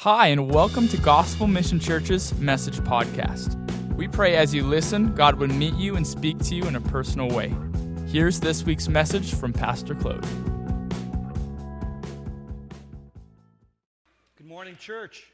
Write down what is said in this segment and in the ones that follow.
Hi, and welcome to Gospel Mission Church's Message Podcast. We pray as you listen, God would meet you and speak to you in a personal way. Here's this week's message from Pastor Claude. Good morning, church.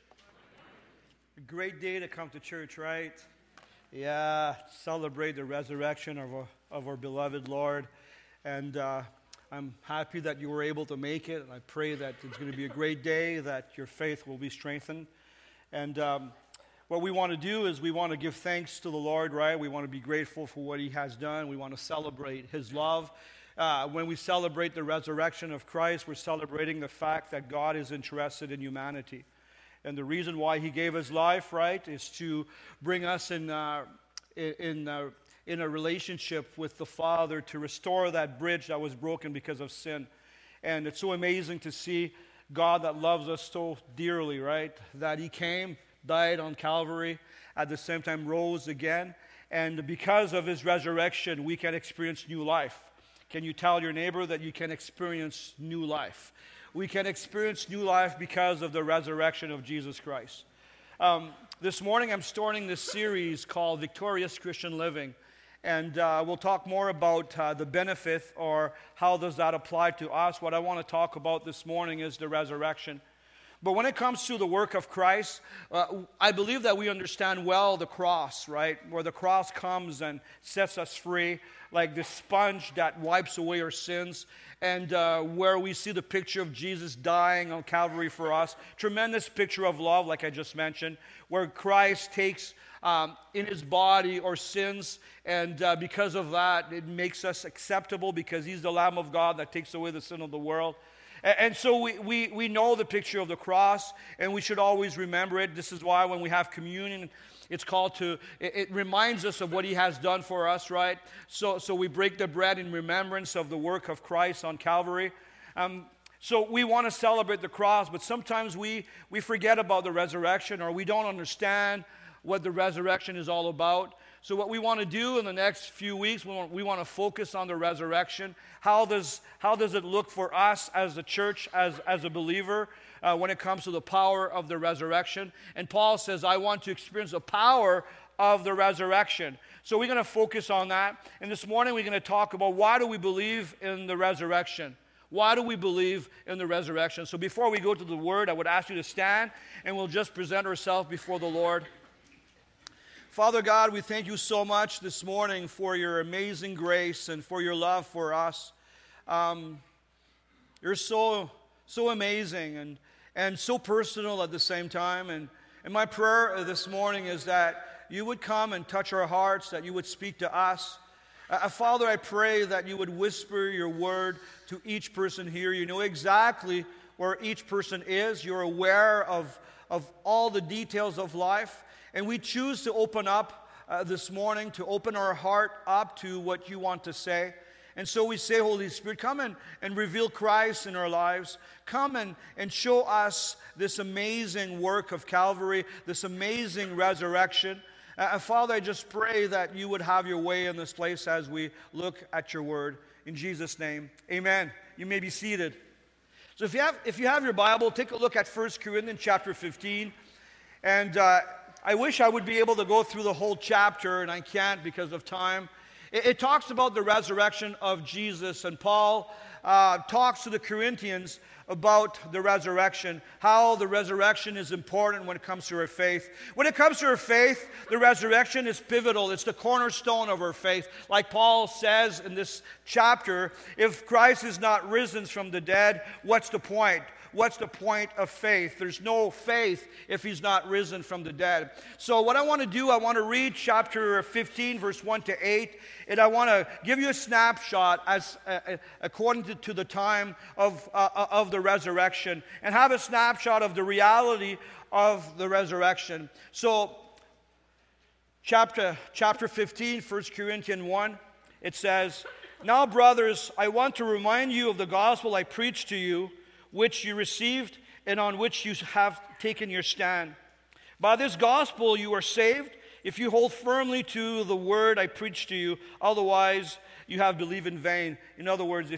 A great day to come to church, right? Yeah, celebrate the resurrection of our beloved Lord. And I'm happy that you were able to make it. And I pray that it's going to be a great day, that your faith will be strengthened. And what we want to do is we want to give thanks to the Lord, right? We want to be grateful for what He has done. We want to celebrate His love. When we celebrate the resurrection of Christ, we're celebrating the fact that God is interested in humanity. And the reason why He gave His life, right, is to bring us in a relationship with the Father, to restore that bridge that was broken because of sin. And it's so amazing to see God that loves us so dearly, right? That He came, died on Calvary, at the same time rose again. And because of His resurrection, we can experience new life. Can you tell your neighbor that you can experience new life? We can experience new life because of the resurrection of Jesus Christ. This morning I'm starting this series called Victorious Christian Living. And we'll talk more about the benefit, or how does that apply to us. What I want to talk about this morning is the resurrection. But when it comes to the work of Christ, I believe that we understand well the cross, right? Where the cross comes and sets us free, like the sponge that wipes away our sins. And where we see the picture of Jesus dying on Calvary for us. Tremendous picture of love, like I just mentioned, where Christ takes in His body our sins, and because of that, it makes us acceptable because He's the Lamb of God that takes away the sin of the world. And so we know the picture of the cross, and we should always remember it. This is why when we have communion, it's called it reminds us of what He has done for us, right? So we break the bread in remembrance of the work of Christ on Calvary. So we want to celebrate the cross, but sometimes we forget about the resurrection, or we don't understand what the resurrection is all about. So what we want to do in the next few weeks, we want to focus on the resurrection. How does it look for us as a church, as a believer, when it comes to the power of the resurrection? And Paul says, I want to experience the power of the resurrection. So we're going to focus on that. And this morning we're going to talk about, why do we believe in the resurrection? Why do we believe in the resurrection? So before we go to the Word, I would ask you to stand, and we'll just present ourselves before the Lord. Father God, we thank You so much this morning for Your amazing grace and for Your love for us. You're so amazing and so personal at the same time. And my prayer this morning is that You would come and touch our hearts, that You would speak to us. Father, I pray that You would whisper Your word to each person here. You know exactly where each person is. You're aware of all the details of life. And we choose to open up this morning, to open our heart up to what You want to say. And so we say, Holy Spirit, come and reveal Christ in our lives. Come and show us this amazing work of Calvary, this amazing resurrection. Father, I just pray that You would have Your way in this place as we look at Your word. In Jesus' name, amen. You may be seated. So if you have your Bible, take a look at 1 Corinthians chapter 15. And I wish I would be able to go through the whole chapter, and I can't because of time. It talks about the resurrection of Jesus, and Paul talks to the Corinthians about the resurrection, how the resurrection is important when it comes to our faith. When it comes to our faith, the resurrection is pivotal. It's the cornerstone of our faith. Like Paul says in this chapter, if Christ is not risen from the dead, what's the point? What's the point of faith? There's no faith if He's not risen from the dead. So what I want to do, I want to read chapter 15, verse 1 to 8, and I want to give you a snapshot as according to the time of the resurrection, and have a snapshot of the reality of the resurrection. So chapter 15, 1 Corinthians 1, it says, Now, brothers, I want to remind you of the gospel I preached to you, which you received and on which you have taken your stand. By this gospel you are saved, if you hold firmly to the word I preach to you, otherwise you have believed in vain. In other words,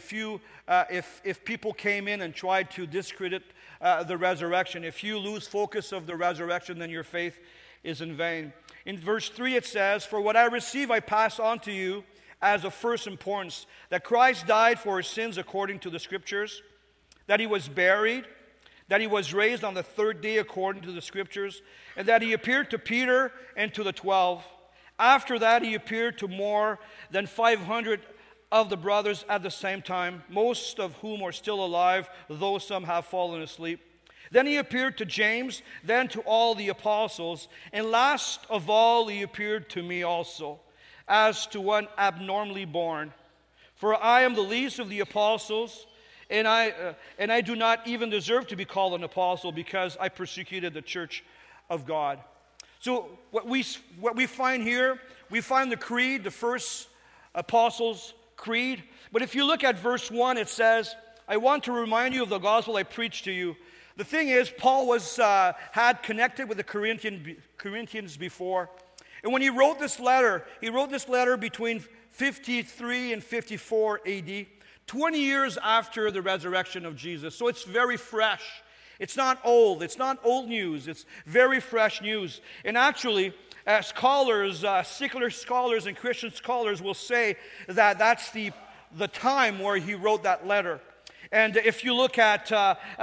if people came in and tried to discredit the resurrection, if you lose focus of the resurrection, then your faith is in vain. In verse 3 it says, "For what I receive I pass on to you as of first importance, that Christ died for his sins according to the Scriptures, that he was buried, that he was raised on the third day according to the Scriptures, and that he appeared to Peter and to the 12. After that he appeared to more than 500 of the brothers at the same time, most of whom are still alive, though some have fallen asleep. Then he appeared to James, then to all the apostles, and last of all he appeared to me also, as to one abnormally born. For I am the least of the apostles, and I do not even deserve to be called an apostle, because I persecuted the church of God." So what we find here, we find the creed, the first apostles' creed. But if you look at verse 1, it says, "I want to remind you of the gospel I preached to you." The thing is, Paul had connected with the Corinthians before. And when he wrote this letter between 53 and 54 AD, 20 years after the resurrection of Jesus. So it's very fresh. It's not old. It's not old news. It's very fresh news. And actually, scholars, secular scholars and Christian scholars will say that that's the time where he wrote that letter. And if you look at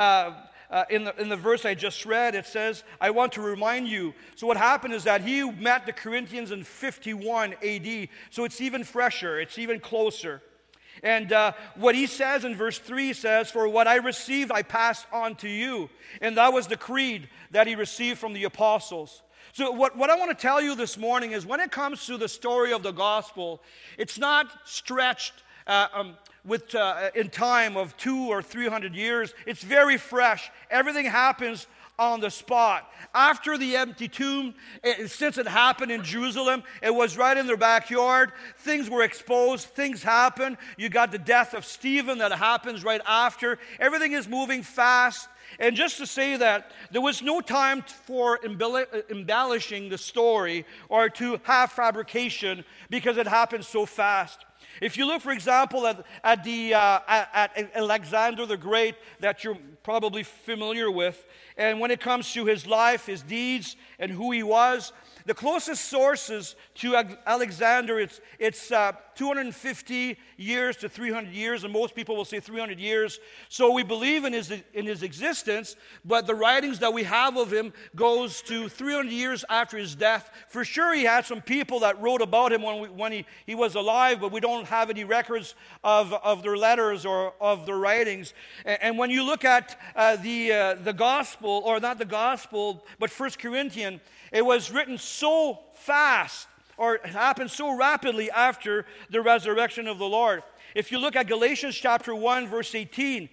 in the verse I just read, it says, "I want to remind you." So what happened is that he met the Corinthians in 51 AD. So it's even fresher. It's even closer. And what he says in verse 3 says, "For what I received I passed on to you." And that was the creed that he received from the apostles. So what I want to tell you this morning is, when it comes to the story of the gospel, it's not stretched in time of 200 or 300 years. It's very fresh. Everything happens on the spot. After the empty tomb, since it happened in Jerusalem, it was right in their backyard. Things were exposed. Things happened. You got the death of Stephen that happens right after. Everything is moving fast. And just to say that there was no time for embellishing the story or to have fabrication, because it happened so fast. If you look, for example, at Alexander the Great, that you're probably familiar with, and when it comes to his life, his deeds, and who he was, the closest sources to Alexander, it's 250 years to 300 years, and most people will say 300 years. So we believe in his existence, but the writings that we have of him goes to 300 years after his death. For sure, he had some people that wrote about him when he was alive, but we don't have any records of their letters or of their writings. And when you look at the gospel, or not the gospel, but 1 Corinthians, it was written so fast, or it happened so rapidly after the resurrection of the Lord. If you look at Galatians chapter 1, verse 18,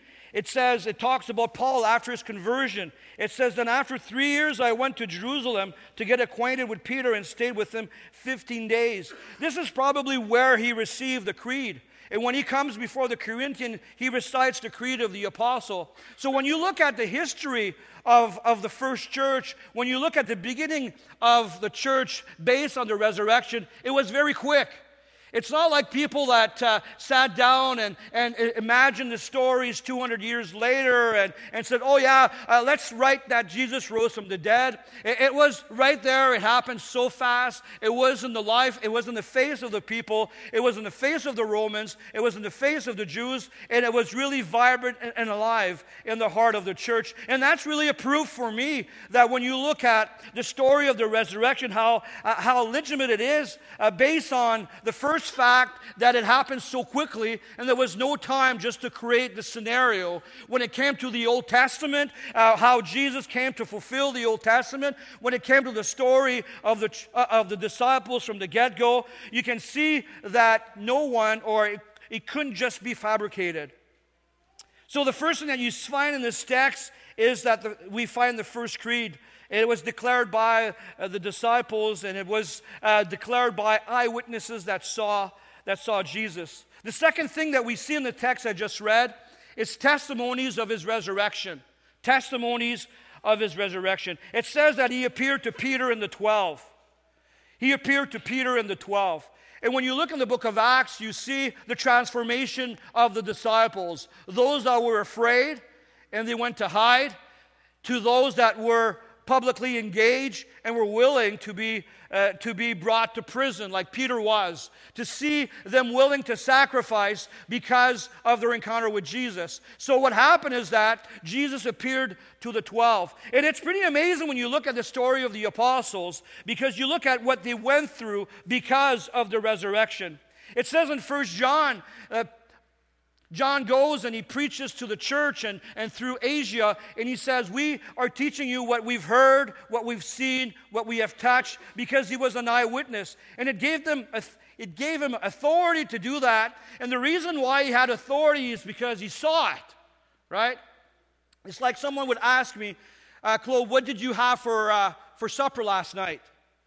it talks about Paul after his conversion. It says, "Then after 3 years I went to Jerusalem to get acquainted with Peter and stayed with him 15 days. This is probably where he received the creed. And when he comes before the Corinthian, he recites the creed of the apostle. So when you look at the history of the first church, when you look at the beginning of the church based on the resurrection, it was very quick. It's not like people that sat down and imagined the stories 200 years later and said, "Oh yeah, let's write that Jesus rose from the dead." It was right there. It happened so fast. It was in the life. It was in the face of the people. It was in the face of the Romans. It was in the face of the Jews. And it was really vibrant and alive in the heart of the church. And that's really a proof for me that when you look at the story of the resurrection, how legitimate it is based on the first fact that it happened so quickly, and there was no time just to create the scenario. When it came to the Old Testament, how Jesus came to fulfill the Old Testament, when it came to the story of the disciples from the get-go, you can see that no one, or it couldn't just be fabricated. So the first thing that you find in this text is that we find the first creed. It was declared by the disciples, and it was declared by eyewitnesses that saw Jesus. The second thing that we see in the text I just read is testimonies of his resurrection. Testimonies of his resurrection. It says that he appeared to Peter and the 12. He appeared to Peter and the 12. And when you look in the book of Acts, you see the transformation of the disciples. Those that were afraid and they went to hide, to those that were publicly engaged and were willing to be brought to prison like Peter was, to see them willing to sacrifice because of their encounter with Jesus. So what happened is that Jesus appeared to the 12. And it's pretty amazing when you look at the story of the apostles, because you look at what they went through because of the resurrection. It says in 1 John, John goes and he preaches to the church and through Asia, and he says, we are teaching you what we've heard, what we've seen, what we have touched, because he was an eyewitness. And it gave him authority to do that. And the reason why he had authority is because he saw it, right? It's like someone would ask me, Claude, what did you have for supper last night?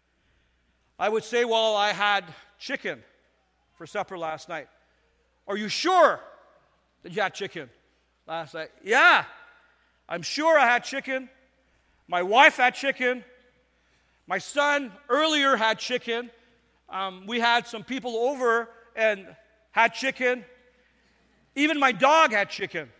I would say, well, I had chicken for supper last night. Are you sure that you had chicken last night? Yeah, I'm sure I had chicken. My wife had chicken. My son earlier had chicken. We had some people over and had chicken. Even my dog had chicken.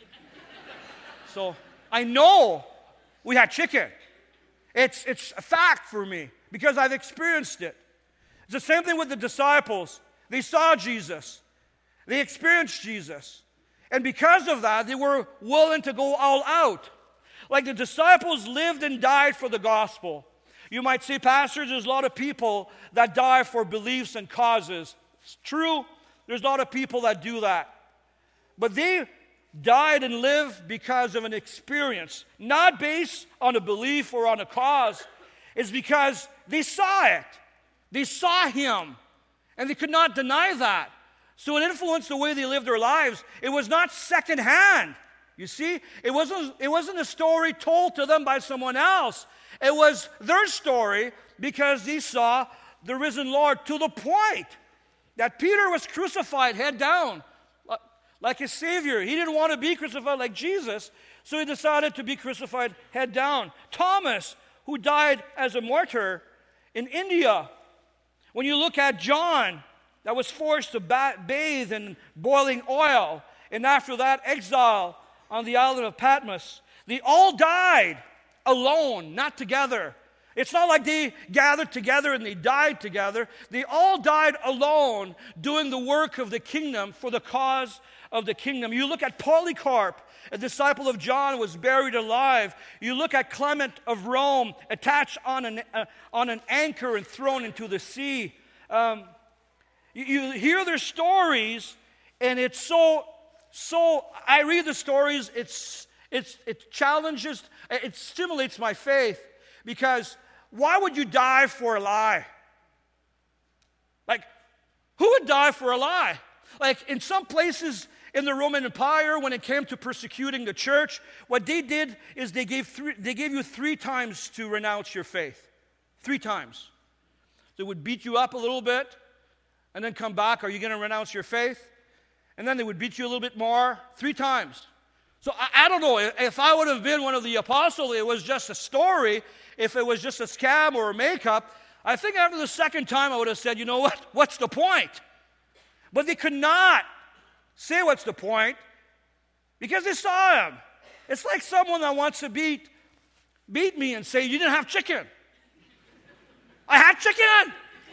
So I know we had chicken. It's a fact for me because I've experienced it. It's the same thing with the disciples. They saw Jesus. They experienced Jesus. And because of that, they were willing to go all out. Like the disciples lived and died for the gospel. You might say, Pastor, there's a lot of people that die for beliefs and causes. It's true, there's a lot of people that do that. But they died and lived because of an experience, not based on a belief or on a cause. It's because they saw it. They saw him, and they could not deny that. So it influenced the way they lived their lives. It was not secondhand. You see, it wasn't a story told to them by someone else. It was their story because they saw the risen Lord, to the point that Peter was crucified head down like his Savior. He didn't want to be crucified like Jesus, so he decided to be crucified head down. Thomas, who died as a martyr in India. When you look at John, that was forced to bathe in boiling oil, and after that, exile on the island of Patmos. They all died alone, not together. It's not like they gathered together and they died together. They all died alone, doing the work of the kingdom for the cause of the kingdom. You look at Polycarp, a disciple of John, was buried alive. You look at Clement of Rome, attached on an anchor and thrown into the sea. You hear their stories, and it's so. I read the stories. It challenges. It stimulates my faith, because why would you die for a lie? Like, who would die for a lie? Like in some places in the Roman Empire, when it came to persecuting the church, what they did is they gave you 3 times to renounce your faith. 3 times. They would beat you up a little bit, and then come back. Are you going to renounce your faith? And then they would beat you a little bit more. 3 times. So I don't know. If I would have been one of the apostles, it was just a story. If it was just a scam or a makeup, I think after the 2nd time I would have said, you know what? What's the point? But they could not say what's the point because they saw him. It's like someone that wants to beat me and say, you didn't have chicken. I had chicken.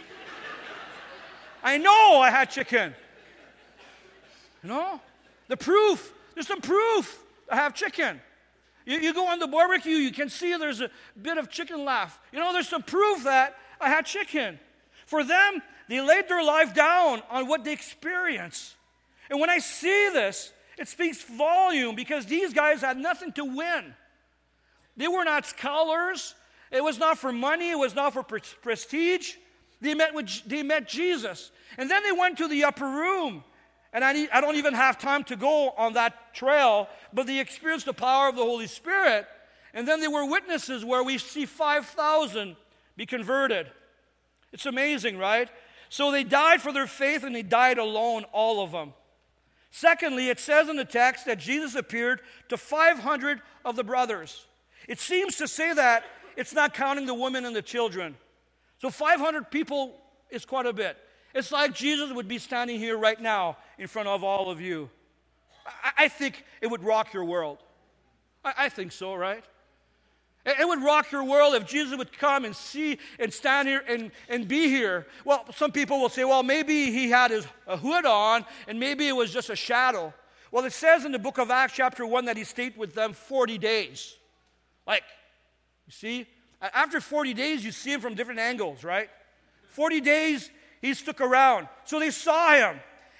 I know I had chicken. You know? The proof. There's some proof I have chicken. You go on the barbecue, you can see there's a bit of chicken left. You know, there's some proof that I had chicken. For them, they laid their life down on what they experienced. And when I see this, it speaks volume, because these guys had nothing to win. They were not scholars. It was not for money. It was not for prestige. They met Jesus. And then they went to the upper room. And I don't even have time to go on that trail, but they experienced the power of the Holy Spirit. And then they were witnesses where we see 5,000 be converted. It's amazing, right? So they died for their faith, and they died alone, all of them. Secondly, it says in the text that Jesus appeared to 500 of the brothers. It seems to say that it's not counting the women and the children. So 500 people is quite a bit. It's like Jesus would be standing here right now in front of all of you. I think it would rock your world. I think so, right? It would rock your world if Jesus would come and see and stand here and be here. Well, some people will say, well, maybe he had a hood on and maybe it was just a shadow. Well, it says in the book of Acts chapter 1 that he stayed with them 40 days. Like, you see, after 40 days you see him from different angles, right? 40 days he stuck around. So they saw him.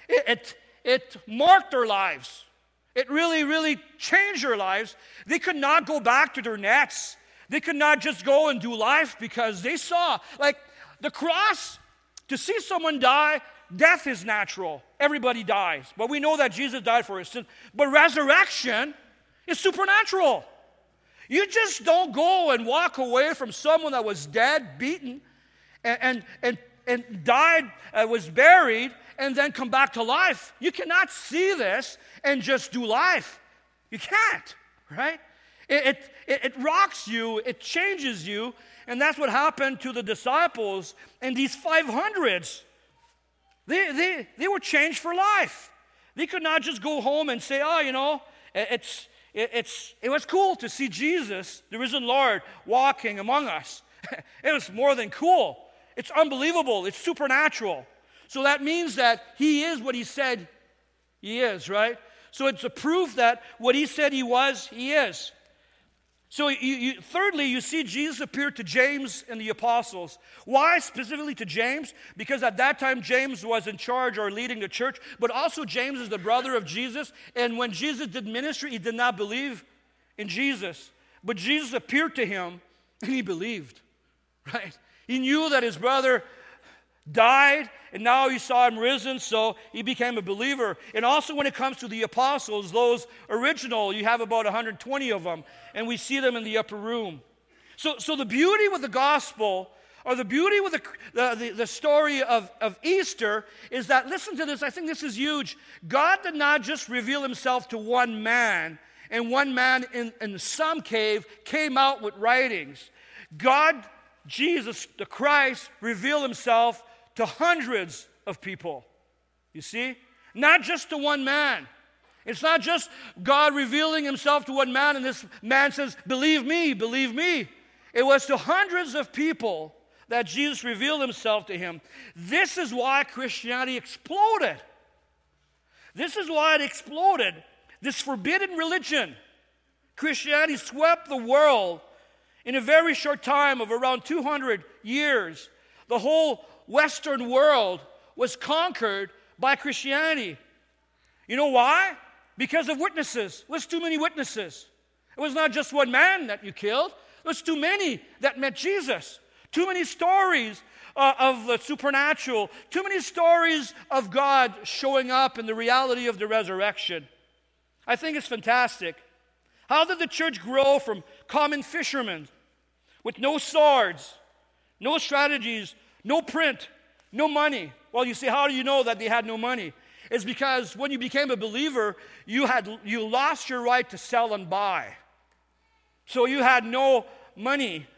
It marked their lives. It really, really changed their lives. They could not go back to their nets. They could not just go and do life because they saw, like, the cross, to see someone die, death is natural. Everybody dies. But we know that Jesus died for his sins. But resurrection is supernatural. You just don't go and walk away from someone that was dead, beaten, and died, was buried, and then come back to life. You cannot see this and just do life. You can't, right? It rocks you, it changes you, and that's what happened to the disciples and these 500s. They were changed for life. They could not just go home and say, oh, you know, it was cool to see Jesus, the risen Lord, walking among us. It was more than cool. It's unbelievable. It's supernatural. So that means that he is what he said he is, right? So it's a proof that what he said he was, he is. So thirdly, you see Jesus appear to James and the apostles. Why specifically to James? Because at that time, James was in charge or leading the church, but also James is the brother of Jesus. And when Jesus did ministry, he did not believe in Jesus. But Jesus appeared to him, and he believed, right? He knew that his brother died, and now he saw him risen, so he became a believer. And also when it comes to the apostles, those original, you have about 120 of them, and we see them in the upper room. So the beauty with the gospel, or the beauty with the story of Easter, is that, listen to this, I think this is huge. God did not just reveal himself to one man, and one man in some cave came out with writings. God, Jesus, the Christ, revealed himself to hundreds of people. You see? Not just to one man. It's not just God revealing himself to one man and this man says, believe me, believe me. It was to hundreds of people that Jesus revealed himself to him. This is why Christianity exploded. This is why it exploded. This forbidden religion. Christianity swept the world in a very short time of around 200 years. The whole Western world was conquered by Christianity. You know why? Because of witnesses. It was too many witnesses. It was not just one man that you killed. It was too many that met Jesus. Too many stories of the supernatural. Too many stories of God showing up in the reality of the resurrection. I think it's fantastic. How did the church grow from common fishermen with no swords, no strategies, no print, no money? Well, you say, how do you know that they had no money? It's because when you became a believer, you lost your right to sell and buy. So you had no money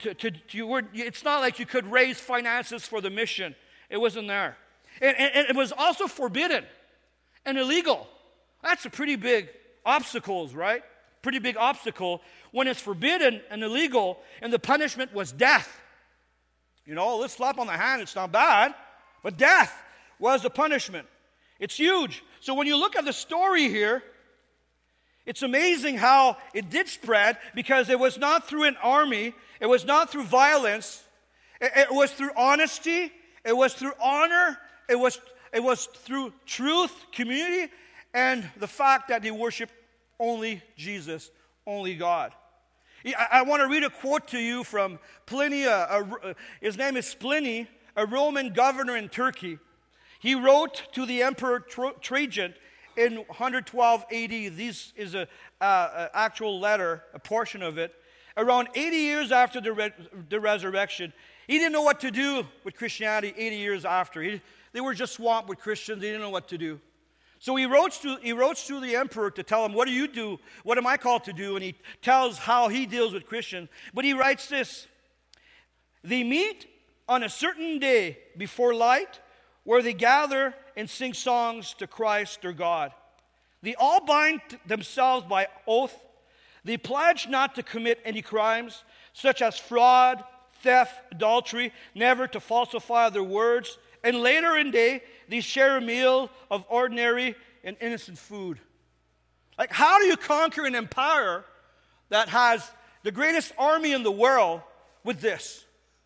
it's not like you could raise finances for the mission. It wasn't there. And it was also forbidden and illegal. That's a pretty big obstacles, right? Pretty big obstacle when it's forbidden and illegal, and the punishment was death. You know, let's slap on the hand, it's not bad, but death was the punishment. It's huge. So when you look at the story here, it's amazing how it did spread, because it was not through an army, it was not through violence, it was through honesty, it was through honor, it was through truth, community, and the fact that they worship only Jesus, only God. I want to read a quote to you from Pliny. His name is Pliny, a Roman governor in Turkey. He wrote to the Emperor Trajan in 112 AD. This is an actual letter, a portion of it. Around 80 years after the resurrection, he didn't know what to do with Christianity 80 years after. They were just swamped with Christians. They didn't know what to do. So he wrote to the emperor to tell him, what do you do? What am I called to do? And he tells how he deals with Christians. But he writes this: they meet on a certain day before light, where they gather and sing songs to Christ their God. They all bind themselves by oath. They pledge not to commit any crimes, such as fraud, theft, adultery, never to falsify their words. And later in the day, they share a meal of ordinary and innocent food. Like, how do you conquer an empire that has the greatest army in the world with this?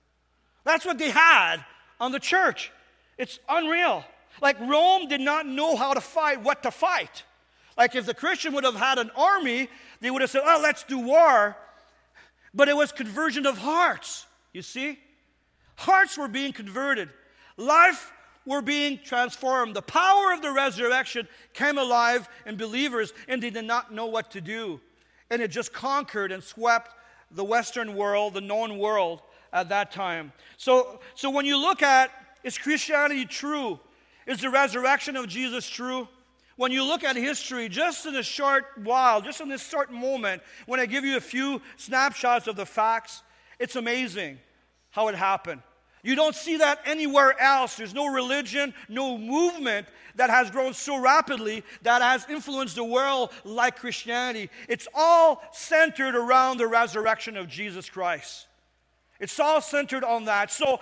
That's what they had on the church. It's unreal. Like, Rome did not know how to fight, what to fight. Like, if the Christian would have had an army, they would have said, oh, let's do war. But it was conversion of hearts, you see? Hearts were being converted. Life were being transformed. The power of the resurrection came alive in believers, and they did not know what to do. And it just conquered and swept the Western world, the known world at that time. So when you look at, is Christianity true? Is the resurrection of Jesus true? When you look at history, just in a short while, just in this short moment, when I give you a few snapshots of the facts, it's amazing how it happened. You don't see that anywhere else. There's no religion, no movement that has grown so rapidly that has influenced the world like Christianity. It's all centered around the resurrection of Jesus Christ. It's all centered on that. So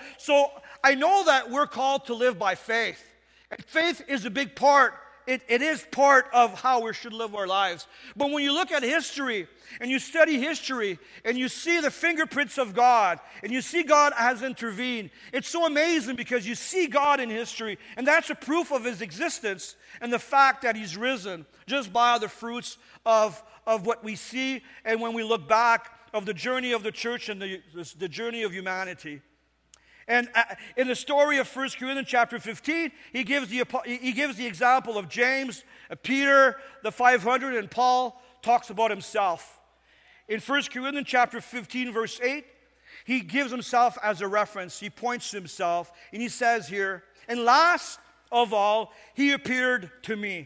I know that we're called to live by faith. And faith is a big part. It is part of how we should live our lives. But when you look at history, and you study history, and you see the fingerprints of God, and you see God has intervened, it's so amazing because you see God in history, and that's a proof of His existence and the fact that He's risen just by the fruits of what we see, and when we look back of the journey of the church and the journey of humanity. And in the story of 1 Corinthians chapter 15, he gives the example of James, Peter, the 500, and Paul talks about himself. In 1 Corinthians chapter 15, verse 8, he gives himself as a reference. He points to himself, and he says here, and last of all, he appeared to me,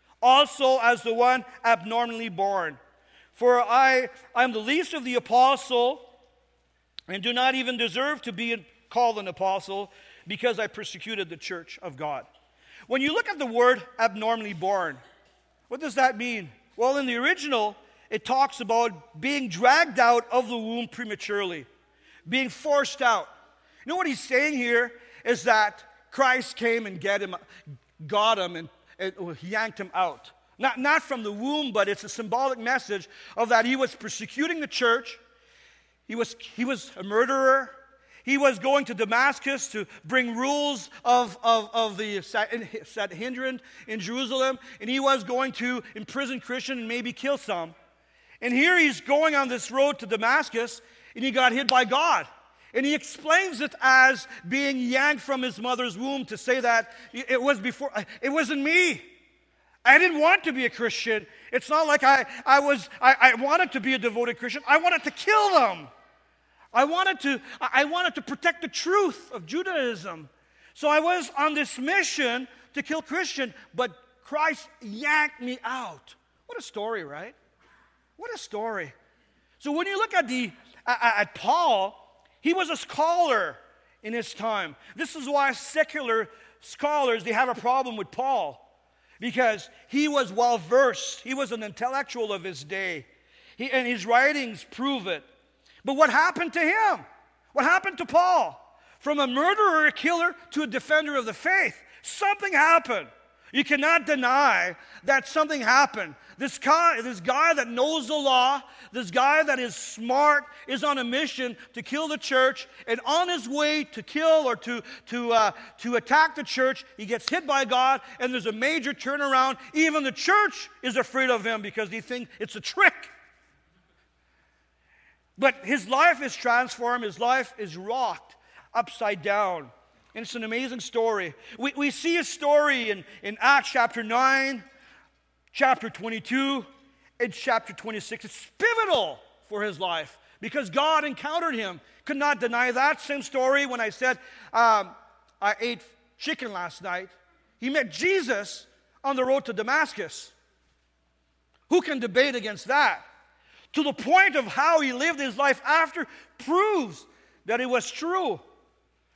also as the one abnormally born. For I am the least of the apostle, and do not even deserve to be called an apostle, because I persecuted the church of God. When you look at the word abnormally born, what does that mean? Well, in the original, it talks about being dragged out of the womb prematurely, being forced out. You know what he's saying here is that Christ came and got him and yanked him out. Not from the womb, but it's a symbolic message of that he was persecuting the church. He was a murderer. He was going to Damascus to bring rules of the Sanhedrin in Jerusalem, and he was going to imprison Christians and maybe kill some. And here he's going on this road to Damascus, and he got hit by God. And he explains it as being yanked from his mother's womb to say that it wasn't me. I didn't want to be a Christian. It's not like I wanted to be a devoted Christian. I wanted to kill them. I wanted to protect the truth of Judaism. So I was on this mission to kill Christian, but Christ yanked me out. What a story, right? What a story. So when you look at Paul, he was a scholar in his time. This is why secular scholars, they have a problem with Paul, because he was well-versed. He was an intellectual of his day. And his writings prove it. But what happened to him? What happened to Paul? From a murderer, a killer, to a defender of the faith. Something happened. You cannot deny that something happened. This guy that knows the law, this guy that is smart, is on a mission to kill the church, and on his way to kill or to attack the church, he gets hit by God, and there's a major turnaround. Even the church is afraid of him because they think it's a trick. But his life is transformed. His life is rocked upside down. And it's an amazing story. We see a story in Acts chapter 9, chapter 22, and chapter 26. It's pivotal for his life because God encountered him. Could not deny that. Same story when I said I ate chicken last night. He met Jesus on the road to Damascus. Who can debate against that? To the point of how he lived his life after proves that it was true.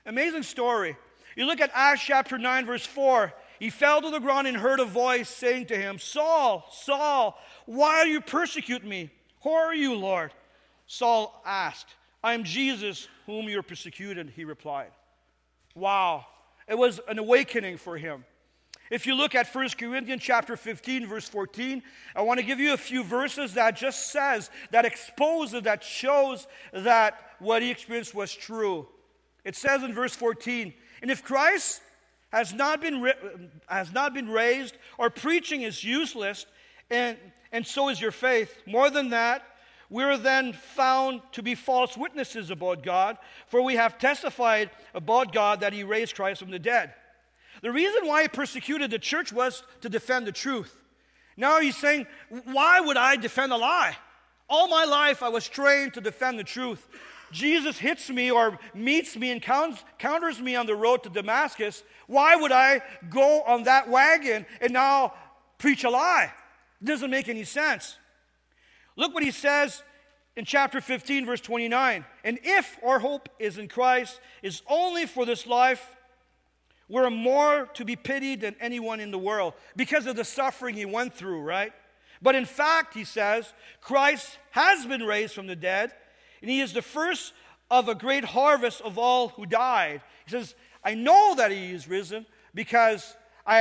Amazing story. You look at Acts chapter 9, verse 4. He fell to the ground and heard a voice saying to him, Saul, Saul, why do you persecute me? Who are you, Lord? Saul asked, I am Jesus whom you are persecuted, he replied. Wow. It was an awakening for him. If you look at 1 Corinthians chapter 15, verse 14, I want to give you a few verses that just says, that exposes, that shows that what he experienced was true. It says in verse 14, and if Christ has not been raised, our preaching is useless, and so is your faith. More than that, we are then found to be false witnesses about God, for we have testified about God that he raised Christ from the dead. The reason why he persecuted the church was to defend the truth. Now he's saying, why would I defend a lie? All my life I was trained to defend the truth. Jesus hits me or meets me and counters me on the road to Damascus. Why would I go on that wagon and now preach a lie? It doesn't make any sense. Look what he says in chapter 15, verse 29. And if our hope is in Christ, is only for this life, we're more to be pitied than anyone in the world because of the suffering he went through, right? But in fact, he says, Christ has been raised from the dead, and he is the first of a great harvest of all who died. He says, I know that he is risen because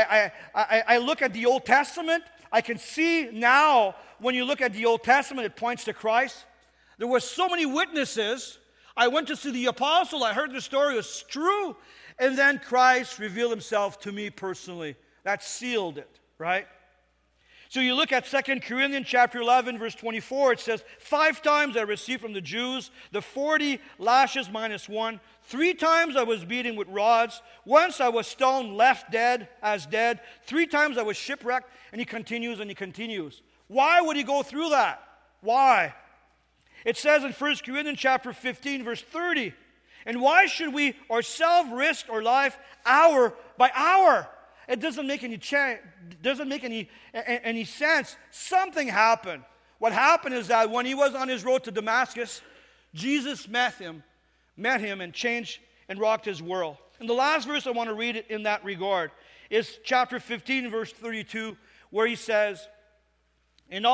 I look at the Old Testament. I can see now when you look at the Old Testament, it points to Christ. There were so many witnesses. I went to see the apostle. I heard the story. It was true. And then Christ revealed himself to me personally. That sealed it, right? So you look at 2 Corinthians chapter 11, verse 24. It says, 5 times I received from the Jews the 40 lashes minus 1. 3 times I was beaten with rods. Once I was stoned, left dead as dead. 3 times I was shipwrecked. And he continues and he continues. Why would he go through that? Why? It says in 1 Corinthians chapter 15, verse 30, and why should we ourselves risk our life hour by hour? It doesn't make any sense. Something happened. What happened is that when he was on his road to Damascus, Jesus met him and changed and rocked his world. And the last verse I want to read in that regard is chapter 15, verse 32, where he says, and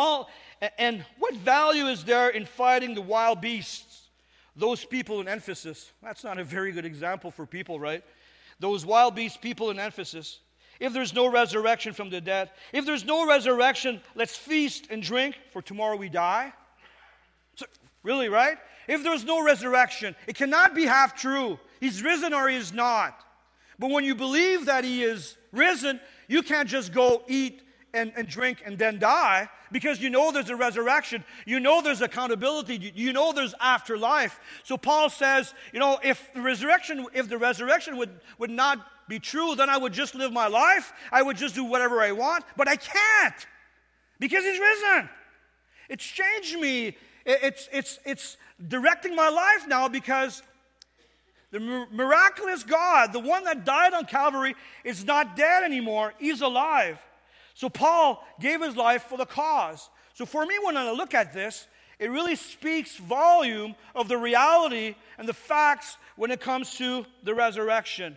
what value is there in fighting the wild beasts? Those people in Ephesus. That's not a very good example for people, right? Those wild beast people in Ephesus. If there's no resurrection from the dead, if there's no resurrection, let's feast and drink, for tomorrow we die. So, really, right? If there's no resurrection, it cannot be half true. He's risen or he is not. But when you believe that he is risen, you can't just go eat and drink and then die, because you know there's a resurrection, you know there's accountability, you know there's afterlife. So Paul says, if the resurrection would not be true, then I would just live my life, I would just do whatever I want, but I can't, because he's risen. It's changed me. It's directing my life now, because the miraculous God, the one that died on Calvary, is not dead anymore, he's alive. So Paul gave his life for the cause. So for me, when I look at this, it really speaks volume of the reality and the facts when it comes to the resurrection.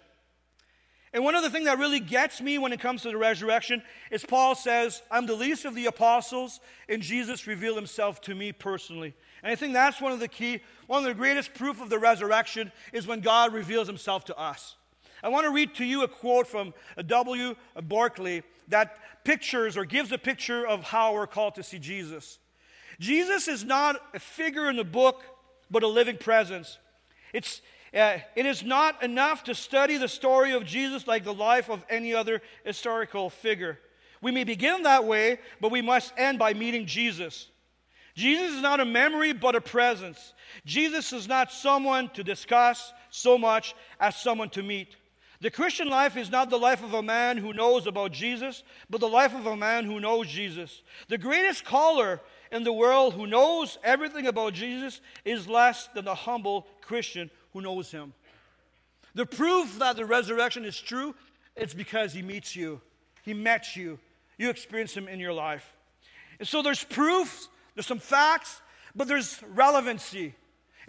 And one of the things that really gets me when it comes to the resurrection is Paul says, I'm the least of the apostles, and Jesus revealed himself to me personally. And I think that's one of the greatest proof of the resurrection is when God reveals himself to us. I want to read to you a quote from W. Barclay that pictures or gives a picture of how we're called to see Jesus. Jesus is not a figure in the book, but a living presence. It is not enough to study the story of Jesus like the life of any other historical figure. We may begin that way, but we must end by meeting Jesus. Jesus is not a memory, but a presence. Jesus is not someone to discuss so much as someone to meet. The Christian life is not the life of a man who knows about Jesus, but the life of a man who knows Jesus. The greatest scholar in the world who knows everything about Jesus is less than the humble Christian who knows him. The proof that the resurrection is true, it's because he meets you. He met you. You experience him in your life. And so there's proof, there's some facts, but there's relevancy.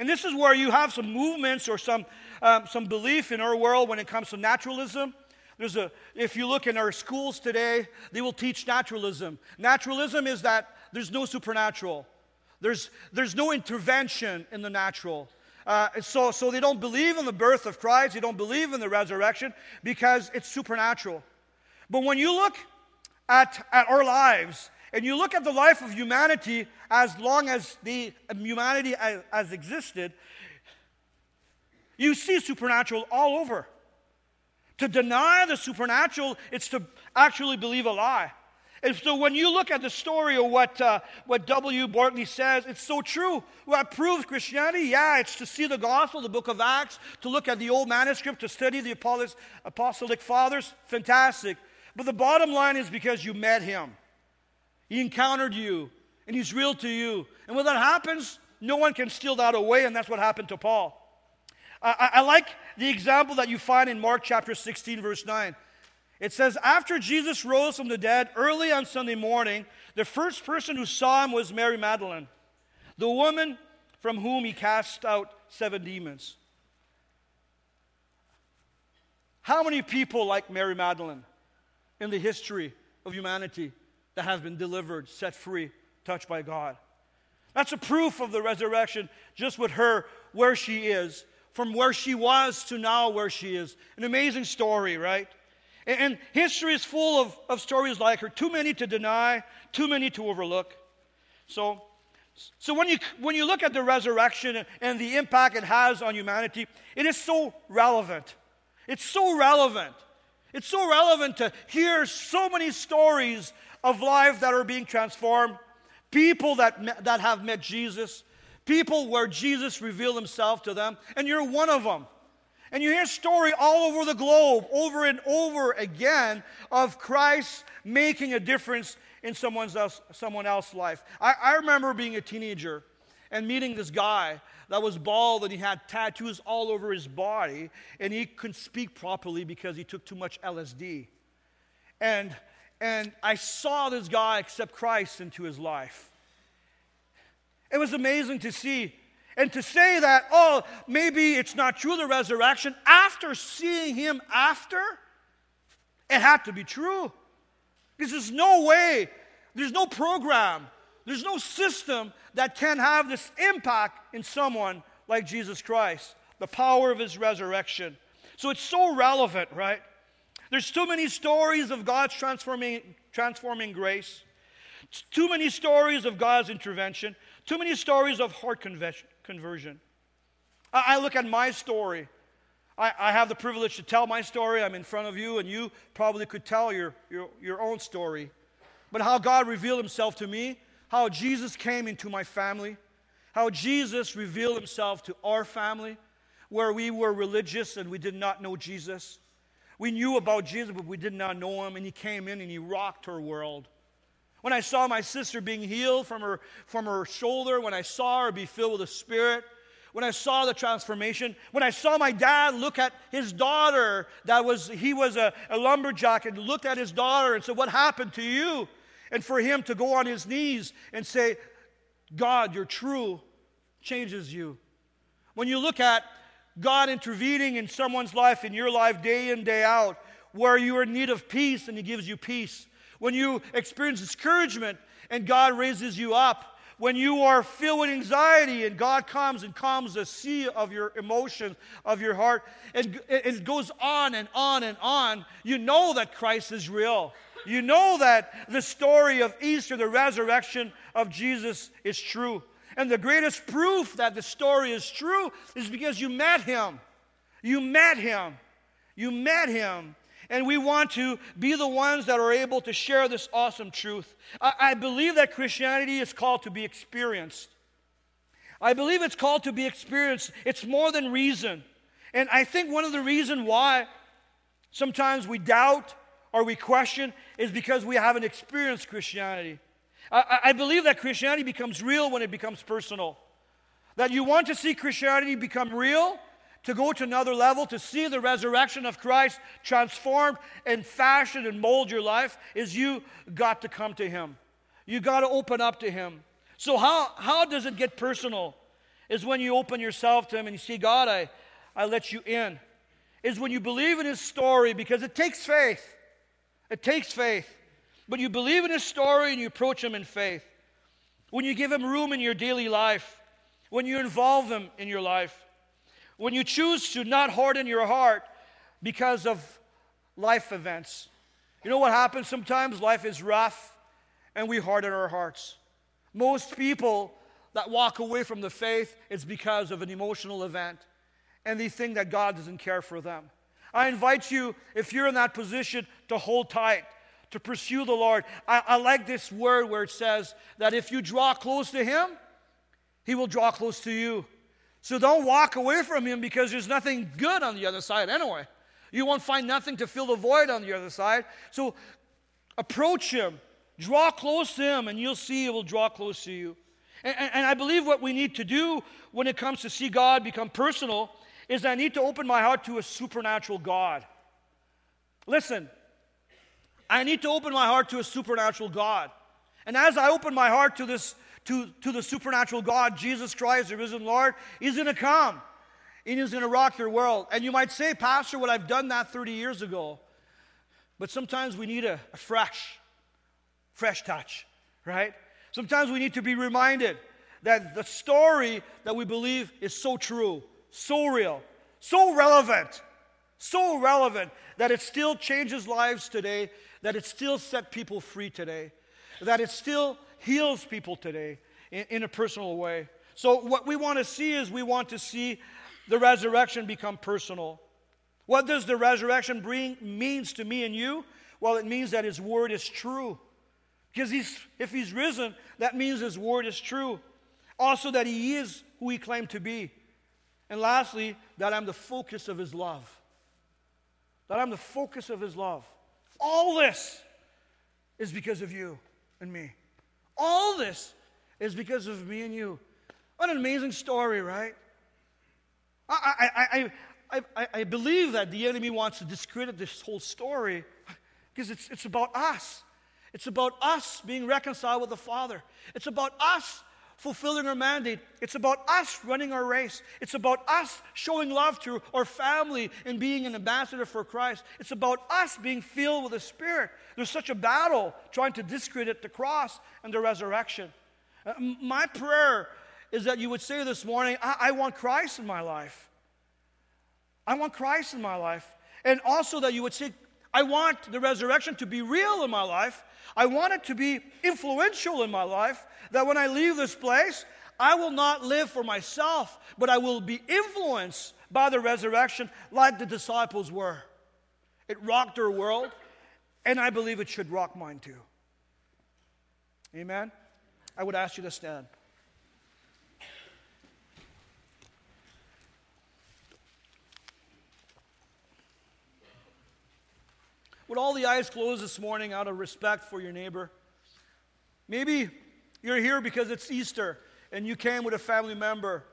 And this is where you have some movements or some belief in our world when it comes to naturalism. If you look in our schools today, they will teach naturalism. Naturalism is that there's no supernatural. There's no intervention in the natural. So they don't believe in the birth of Christ. They don't believe in the resurrection because it's supernatural. But when you look at our lives, and you look at the life of humanity as long as humanity has existed, you see supernatural all over. To deny the supernatural, it's to actually believe a lie. And so when you look at the story of what W. Barclay says, it's so true. What proves Christianity? Yeah, it's to see the gospel, the book of Acts, to look at the old manuscript, to study the apostolic fathers. Fantastic. But the bottom line is because you met him. He encountered you, and he's real to you. And when that happens, no one can steal that away, and that's what happened to Paul. I like the example that you find in Mark chapter 16, verse 9. It says, after Jesus rose from the dead early on Sunday morning, the first person who saw him was Mary Magdalene, the woman from whom he cast out 7 demons. How many people like Mary Magdalene in the history of humanity that have been delivered, set free, touched by God? That's a proof of the resurrection, just with her, where she is, from where she was to now where she is. An amazing story, right? And history is full of stories like her. Too many to deny, too many to overlook. So when you look at the resurrection and the impact it has on humanity, it is so relevant. It's so relevant. It's so relevant to hear so many stories of life that are being transformed, people that have met Jesus, people where Jesus revealed himself to them, and you're one of them. And you hear story all over the globe, over and over again, of Christ making a difference in someone else's life. I remember being a teenager and meeting this guy that was bald and he had tattoos all over his body, and he couldn't speak properly because he took too much LSD. And I saw this guy accept Christ into his life. It was amazing to see. And to say that, maybe it's not true, the resurrection, after seeing him it had to be true. Because there's no way, there's no program, there's no system that can have this impact in someone like Jesus Christ, the power of his resurrection. So it's so relevant, right? There's too many stories of God's transforming grace, too many stories of God's intervention, too many stories of heart conversion. I look at my story. I have the privilege to tell my story. I'm in front of you, and you probably could tell your own story. But how God revealed himself to me, how Jesus came into my family, how Jesus revealed himself to our family, where we were religious and we did not know Jesus. We knew about Jesus, but we did not know him, and he came in and he rocked our world. When I saw my sister being healed from her shoulder, when I saw her be filled with the Spirit, when I saw the transformation, when I saw my dad look at his daughter, he was a lumberjack, and looked at his daughter and said, "What happened to you?" And for him to go on his knees and say, "God, you're true," changes you. When you look at God intervening in someone's life, in your life, day in, day out, where you are in need of peace and he gives you peace. When you experience discouragement and God raises you up. When you are filled with anxiety and God comes and calms the sea of your emotions, of your heart, and it goes on and on and on, you know that Christ is real. You know that the story of Easter, the resurrection of Jesus, is true. And the greatest proof that the story is true is because you met him. You met him. You met him. And we want to be the ones that are able to share this awesome truth. I believe that Christianity is called to be experienced. I believe it's called to be experienced. It's more than reason. And I think one of the reasons why sometimes we doubt or we question is because we haven't experienced Christianity. I believe that Christianity becomes real when it becomes personal. That you want to see Christianity become real, to go to another level, to see the resurrection of Christ transformed and fashion and mold your life, is you got to come to him. You got to open up to him. So how does it get personal? is when you open yourself to Him and you say, God, I let you in. Is when you believe in His story, because it takes faith. It takes faith. But you believe in His story and you approach Him in faith. When you give Him room in your daily life. When you involve Him in your life. When you choose to not harden your heart because of life events. You know what happens sometimes? Life is rough and we harden our hearts. Most people that walk away from the faith, it's because of an emotional event. And they think that God doesn't care for them. I invite you, if you're in that position, to hold tight, to pursue the Lord. I like this word where it says that if you draw close to Him, He will draw close to you. So don't walk away from Him because there's nothing good on the other side anyway. You won't find nothing to fill the void on the other side. So approach Him, draw close to Him, and you'll see He will draw close to you. And I believe what we need to do when it comes to see God become personal is I need to open my heart to a supernatural God. Listen, I need to open my heart to a supernatural God. And as I open my heart to this, to the supernatural God, Jesus Christ, the risen Lord, He's going to come. And He's going to rock your world. And you might say, Pastor, well, I've done that 30 years ago. But sometimes we need a fresh touch, right? Sometimes we need to be reminded that the story that we believe is so true, so real, so relevant that it still changes lives today, that it still set people free today, that it still heals people today in a personal way. So what we want to see is we want to see the resurrection become personal. What does the resurrection means to me and you? Well, it means that His word is true. Because if He's risen, that means His word is true. Also that He is who He claimed to be. And lastly, that I'm the focus of His love. That I'm the focus of His love. All this is because of you and me. All this is because of me and you. What an amazing story, right? I believe that the enemy wants to discredit this whole story because it's about us. It's about us being reconciled with the Father. It's about us fulfilling our mandate. It's about us running our race. It's about us showing love to our family and being an ambassador for Christ. It's about us being filled with the Spirit. There's such a battle trying to discredit the cross and the resurrection. My prayer is that you would say this morning, I want Christ in my life. I want Christ in my life. And also that you would say, I want the resurrection to be real in my life. I want it to be influential in my life, that when I leave this place, I will not live for myself, but I will be influenced by the resurrection like the disciples were. It rocked their world, and I believe it should rock mine too. Amen? I would ask you to stand. With all the eyes closed this morning out of respect for your neighbor, maybe you're here because it's Easter and you came with a family member.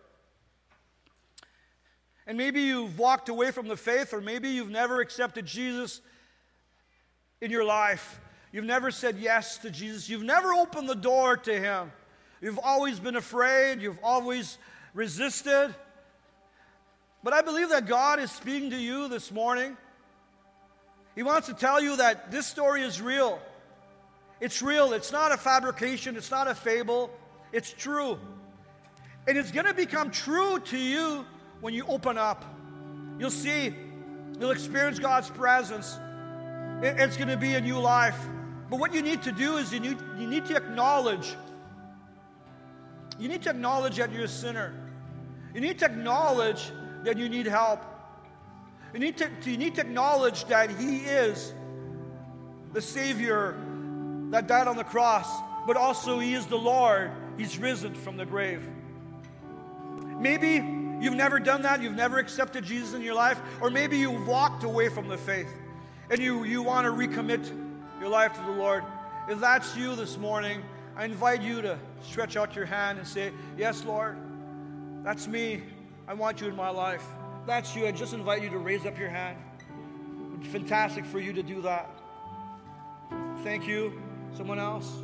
And maybe you've walked away from the faith, or maybe you've never accepted Jesus in your life. You've never said yes to Jesus. You've never opened the door to Him. You've always been afraid. You've always resisted. But I believe that God is speaking to you this morning. He wants to tell you that this story is real. It's real. It's not a fabrication. It's not a fable. It's true. And it's going to become true to you when you open up. You'll see. You'll experience God's presence. It's going to be a new life. But what you need to do is you need to acknowledge. You need to acknowledge that you're a sinner. You need to acknowledge that you need help. You need to acknowledge that He is the Savior that died on the cross, but also He is the Lord. He's risen from the grave. Maybe you've never done that. You've never accepted Jesus in your life. Or maybe you've walked away from the faith and you want to recommit your life to the Lord. If that's you this morning, I invite you to stretch out your hand and say, yes, Lord, that's me. I want you in my life. If that's you, I just invite you to raise up your hand. It's fantastic for you to do that. Thank you. Someone else?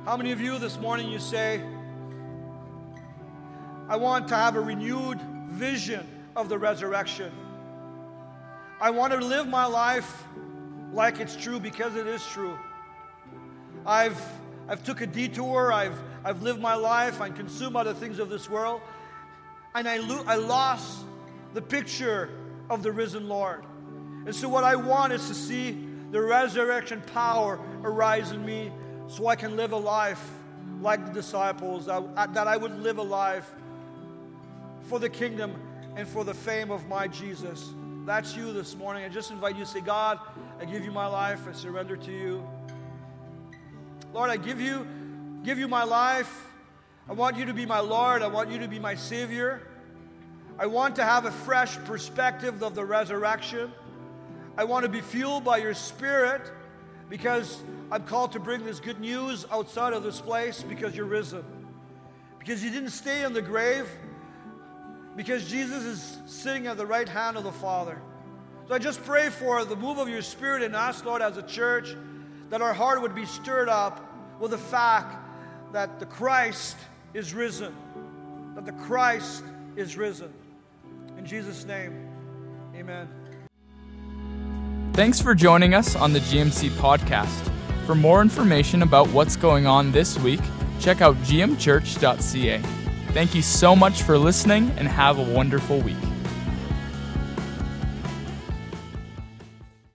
How many of you this morning you say, I want to have a renewed vision of the resurrection. I want to live my life like it's true because it is true. I've took a detour. I've lived my life. I consume other things of this world. And I lost the picture of the risen Lord. And so what I want is to see the resurrection power arise in me so I can live a life like the disciples, that I would live a life for the kingdom and for the fame of my Jesus. That's you this morning. I just invite you to say, God, I give you my life. I surrender to you. Lord, I give you my life. I want you to be my Lord. I want you to be my Savior. I want to have a fresh perspective of the resurrection. I want to be fueled by your Spirit because I'm called to bring this good news outside of this place because you're risen. Because you didn't stay in the grave. Because Jesus is sitting at the right hand of the Father. So I just pray for the move of your Spirit in us, Lord, as a church, that our heart would be stirred up with the fact that the Christ is risen. That the Christ is risen. In Jesus' name, amen. Thanks for joining us on the GMC podcast. For more information about what's going on this week, check out gmchurch.ca. Thank you so much for listening and have a wonderful week.